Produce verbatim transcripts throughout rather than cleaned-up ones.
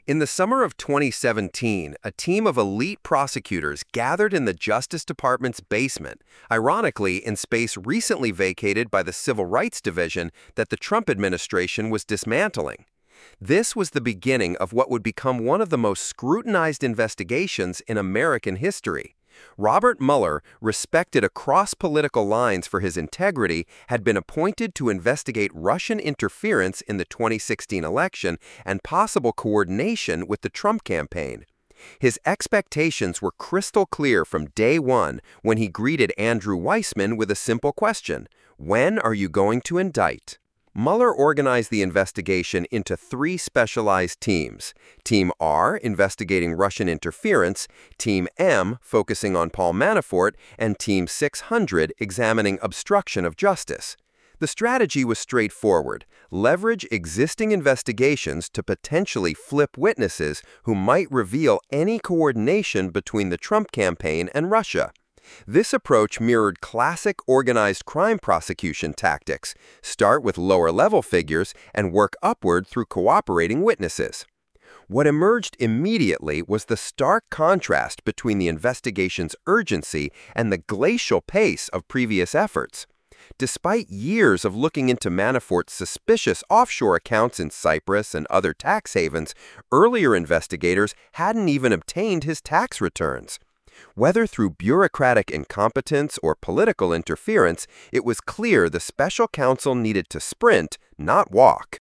In the summer of twenty seventeen, a team of elite prosecutors gathered in the Justice Department's basement, ironically in space recently vacated by the Civil Rights Division that the Trump administration was dismantling. This was the beginning of what would become one of the most scrutinized investigations in American history. Robert Mueller, respected across political lines for his integrity, had been appointed to investigate Russian interference in the twenty sixteen election and possible coordination with the Trump campaign. His expectations were crystal clear from day one when he greeted Andrew Weissmann with a simple question: when are you going to indict? Mueller organized the investigation into three specialized teams. Team R, investigating Russian interference, Team M, focusing on Paul Manafort, and Team six hundred, examining obstruction of justice. The strategy was straightforward: leverage existing investigations to potentially flip witnesses who might reveal any coordination between the Trump campaign and Russia. This approach mirrored classic organized crime prosecution tactics: start with lower-level figures and work upward through cooperating witnesses. What emerged immediately was the stark contrast between the investigation's urgency and the glacial pace of previous efforts. Despite years of looking into Manafort's suspicious offshore accounts in Cyprus and other tax havens, earlier investigators hadn't even obtained his tax returns. Whether through bureaucratic incompetence or political interference, it was clear the special counsel needed to sprint, not walk.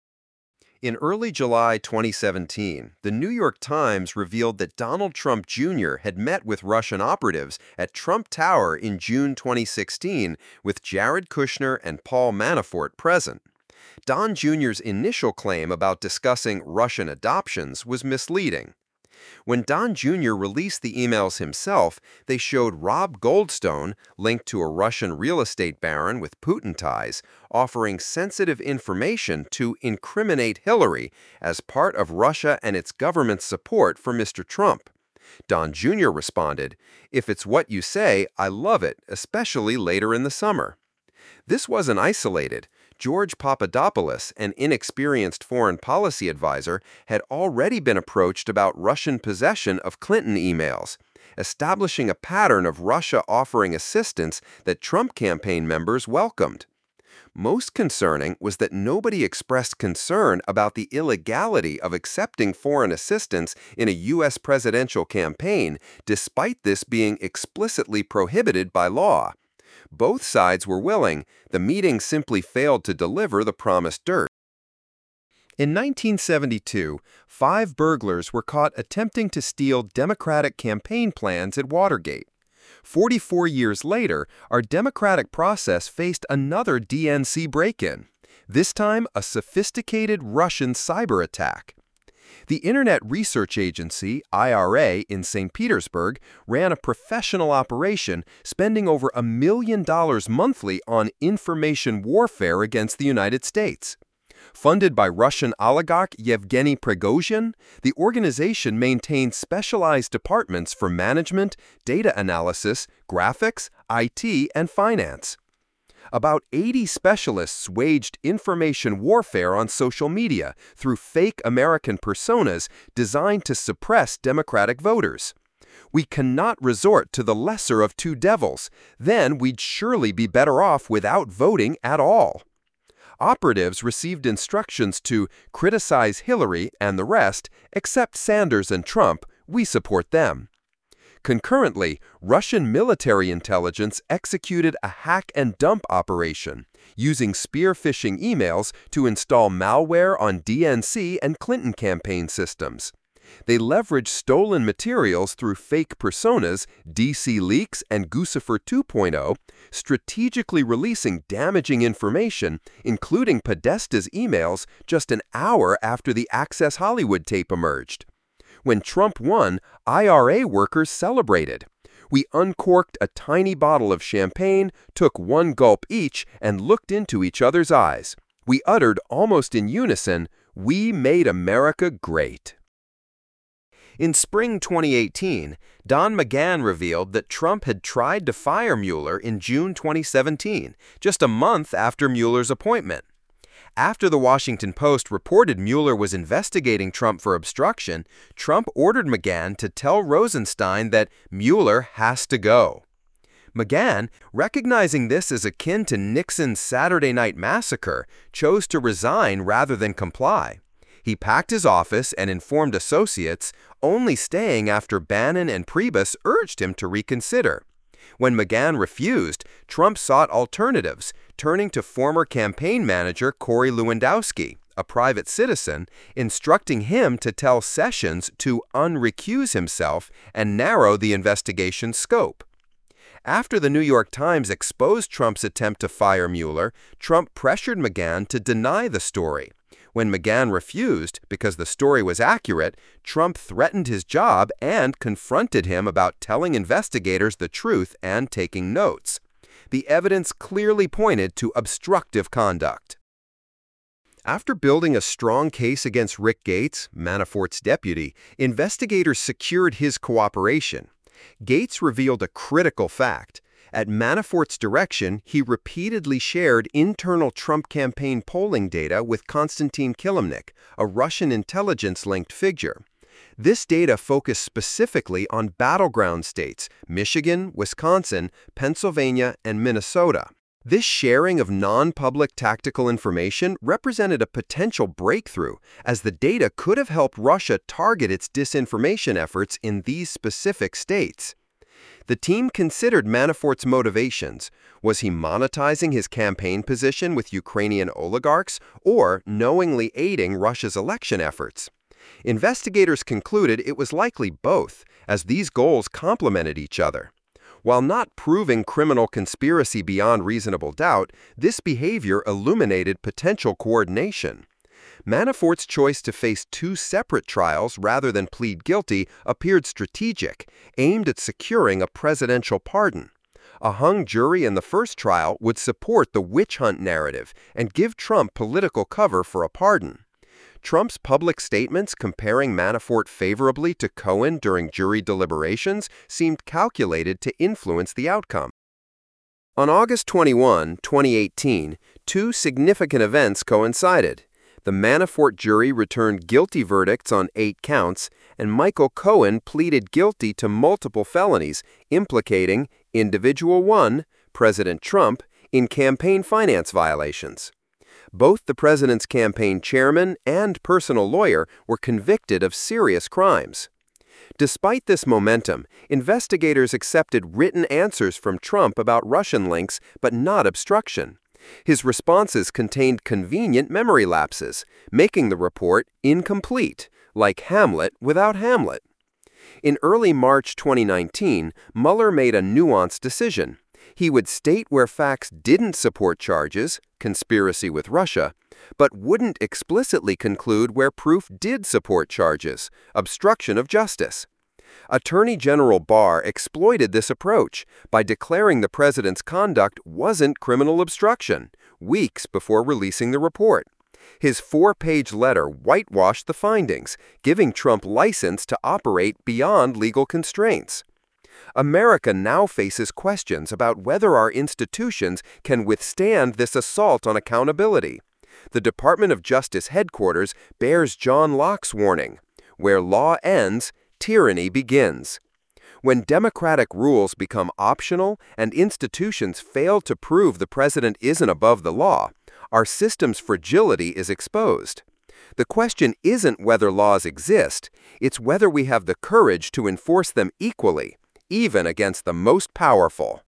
In early July twenty seventeen, the New York Times revealed that Donald Trump Junior had met with Russian operatives at Trump Tower in June twenty sixteen, with Jared Kushner and Paul Manafort present. Don Junior's initial claim about discussing Russian adoptions was misleading. When Don Junior released the emails himself, they showed Rob Goldstone, linked to a Russian real estate baron with Putin ties, offering sensitive information to incriminate Hillary as part of Russia and its government's support for Mister Trump. Don Junior responded, "If it's what you say, I love it, especially later in the summer." This wasn't isolated. George Papadopoulos, an inexperienced foreign policy advisor, had already been approached about Russian possession of Clinton emails, establishing a pattern of Russia offering assistance that Trump campaign members welcomed. Most concerning was that nobody expressed concern about the illegality of accepting foreign assistance in a U S presidential campaign, despite this being explicitly prohibited by law. Both sides were willing. The meeting simply failed to deliver the promised dirt. In nineteen seventy-two, five burglars were caught attempting to steal Democratic campaign plans at Watergate. Forty-four years later, our democratic process faced another D N C break-in, this time a sophisticated Russian cyber attack. The Internet Research Agency, I R A, in Saint Petersburg ran a professional operation spending over a million dollars monthly on information warfare against the United States. Funded by Russian oligarch Yevgeny Prigozhin, the organization maintained specialized departments for management, data analysis, graphics, I T, and finance. About eighty specialists waged information warfare on social media through fake American personas designed to suppress Democratic voters. We cannot resort to the lesser of two devils. Then we'd surely be better off without voting at all. Operatives received instructions to criticize Hillary and the rest, except Sanders and Trump. We support them. Concurrently, Russian military intelligence executed a hack-and-dump operation, using spear phishing emails to install malware on D N C and Clinton campaign systems. They leveraged stolen materials through fake personas, D C Leaks, and Guccifer two point oh, strategically releasing damaging information, including Podesta's emails, just an hour after the Access Hollywood tape emerged. When Trump won, I R A workers celebrated. We uncorked a tiny bottle of champagne, took one gulp each, and looked into each other's eyes. We uttered almost in unison, "We made America great." In spring twenty eighteen, Don McGahn revealed that Trump had tried to fire Mueller in June twenty seventeen, just a month after Mueller's appointment. After the Washington Post reported Mueller was investigating Trump for obstruction, Trump ordered McGahn to tell Rosenstein that Mueller has to go. McGahn, recognizing this as akin to Nixon's Saturday Night Massacre, chose to resign rather than comply. He packed his office and informed associates, only staying after Bannon and Priebus urged him to reconsider. When McGahn refused, Trump sought alternatives, turning to former campaign manager Corey Lewandowski, a private citizen, instructing him to tell Sessions to unrecuse himself and narrow the investigation's scope. After the New York Times exposed Trump's attempt to fire Mueller, Trump pressured McGahn to deny the story. When McGahn refused, because the story was accurate, Trump threatened his job and confronted him about telling investigators the truth and taking notes. The evidence clearly pointed to obstructive conduct. After building a strong case against Rick Gates, Manafort's deputy, investigators secured his cooperation. Gates revealed a critical fact. At Manafort's direction, he repeatedly shared internal Trump campaign polling data with Konstantin Kilimnik, a Russian intelligence-linked figure. This data focused specifically on battleground states, Michigan, Wisconsin, Pennsylvania, and Minnesota. This sharing of non-public tactical information represented a potential breakthrough, as the data could have helped Russia target its disinformation efforts in these specific states. The team considered Manafort's motivations. Was he monetizing his campaign position with Ukrainian oligarchs or knowingly aiding Russia's election efforts? Investigators concluded it was likely both, as these goals complemented each other. While not proving criminal conspiracy beyond reasonable doubt, this behavior illuminated potential coordination. Manafort's choice to face two separate trials rather than plead guilty appeared strategic, aimed at securing a presidential pardon. A hung jury in the first trial would support the witch hunt narrative and give Trump political cover for a pardon. Trump's public statements comparing Manafort favorably to Cohen during jury deliberations seemed calculated to influence the outcome. On August twenty-first, twenty eighteen, two significant events coincided. The Manafort jury returned guilty verdicts on eight counts, and Michael Cohen pleaded guilty to multiple felonies, implicating Individual one, President Trump, in campaign finance violations. Both the president's campaign chairman and personal lawyer were convicted of serious crimes. Despite this momentum, investigators accepted written answers from Trump about Russian links, but not obstruction. His responses contained convenient memory lapses, making the report incomplete, like Hamlet without Hamlet. In early March twenty nineteen, Mueller made a nuanced decision. He would state where facts didn't support charges, conspiracy with Russia, but wouldn't explicitly conclude where proof did support charges, obstruction of justice. Attorney General Barr exploited this approach by declaring the president's conduct wasn't criminal obstruction, weeks before releasing the report. His four-page letter whitewashed the findings, giving Trump license to operate beyond legal constraints. America now faces questions about whether our institutions can withstand this assault on accountability. The Department of Justice headquarters bears John Locke's warning, "Where law ends, tyranny begins." When democratic rules become optional and institutions fail to prove the president isn't above the law, our system's fragility is exposed. The question isn't whether laws exist, it's whether we have the courage to enforce them equally, even against the most powerful.